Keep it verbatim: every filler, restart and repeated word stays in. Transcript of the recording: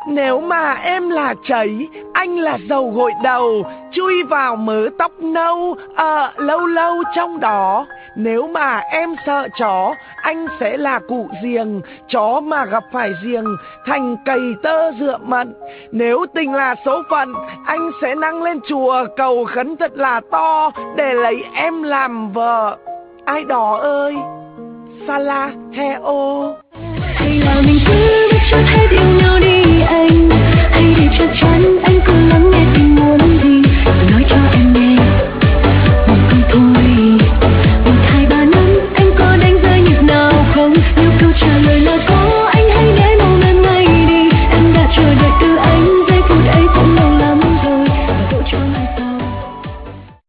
Nếu mà em là cháy, anh là dầu gội đầu, chui vào mớ tóc nâu, ờ, lâu lâu trong đó. Nếu mà em sợ chó, anh sẽ là cụ giềng, chó mà gặp phải giềng, thành cầy tơ dựa mận. Nếu tình là số phận, anh sẽ nâng lên chùa cầu khấn thật là to để lấy em làm vợ. Ai đó ơi, Sala Heo. Hay là mình cứ biết cho hết yêu nhau đi anh, hãy để chắc chắn